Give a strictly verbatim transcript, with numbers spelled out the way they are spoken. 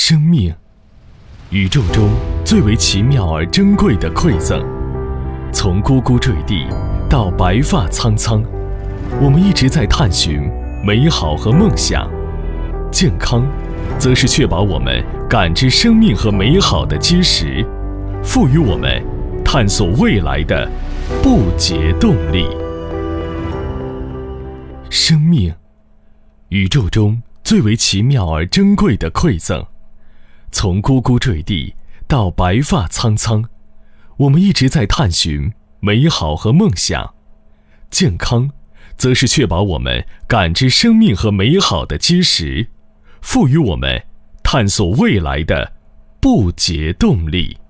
生命，宇宙中最为奇妙而珍贵的馈赠。从呱呱坠地到白发苍苍，我们一直在探寻美好和梦想。健康，则是确保我们感知生命和美好的基石，赋予我们探索未来的不竭动力。生命，宇宙中最为奇妙而珍贵的馈赠。从呱呱坠地到白发苍苍，我们一直在探寻美好和梦想。健康，则是确保我们感知生命和美好的基石，赋予我们探索未来的不竭动力。